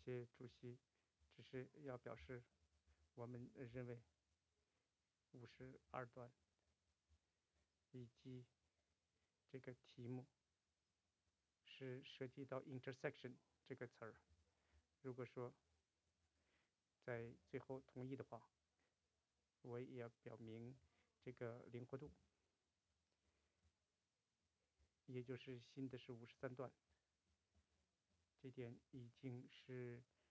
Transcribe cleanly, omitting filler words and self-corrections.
谢主席，只是要表示我们认为52段以及这个题目是涉及到 intersection 这个词儿，如果说在最后同意的话，我也要表明这个灵活度，也就是新的是53段，这点已经是